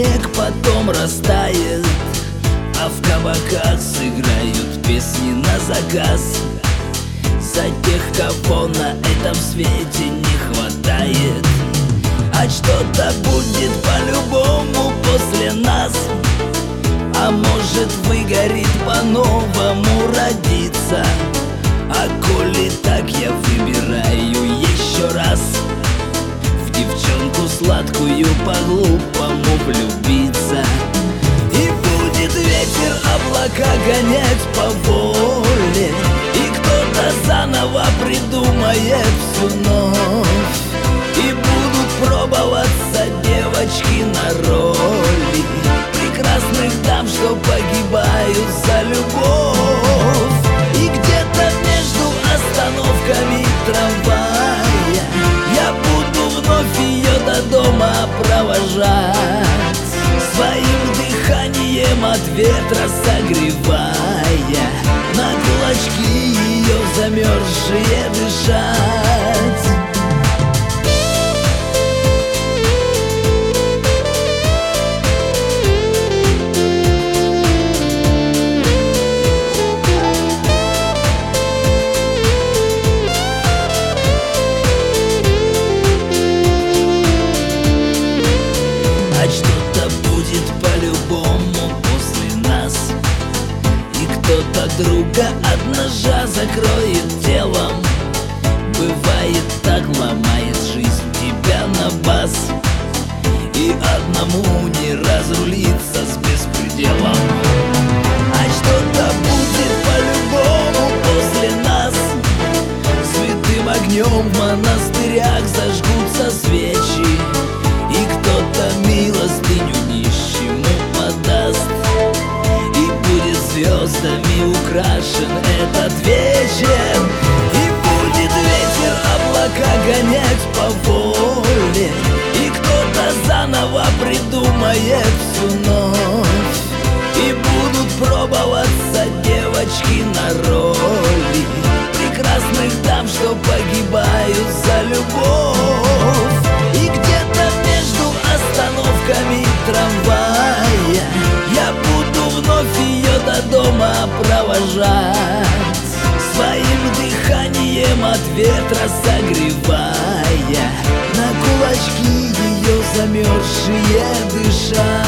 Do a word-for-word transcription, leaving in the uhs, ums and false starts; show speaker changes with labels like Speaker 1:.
Speaker 1: снег потом растает, а в кабаках сыграют песни на заказ. За тех, кого на этом свете не хватает. А что-то будет по-любому после нас. А может, выгорит по-новому родиться. А коли так, я выбираю еще раз в девчонку сладкую по-глупому влюбиться. И будет ветер облака гонять по воле, и кто-то заново придумает всю ночь. И будут пробоваться девочки на роли прекрасных дам, что погибают за любовь. И где-то между остановками трамвая я буду вновь ее до дома провожать, своим дыханием от ветра согревая на кулачки ее замерзшие дышать. А что-то будет по-любому после нас, и кто-то друга от ножа закроет телом. Бывает так, ломает жизнь тебя на бас, и одному не разрулиться с беспределом. А что-то будет по-любому после нас, святым огнем в монастырях зажгутся свечи, и кто-то милостыню нищему подаст, и будет звездами украшен этот вечер. И будет ветер облака гонять по воле, и кто-то заново придумает всю ночь. И будут пробоваться девочки на роли прекрасных дам, что погибают за любовь. И где-то между остановками трамвая я буду вновь ее до дома провожать, своим дыханием от ветра согревая на кулачки ее замерзшие дышать.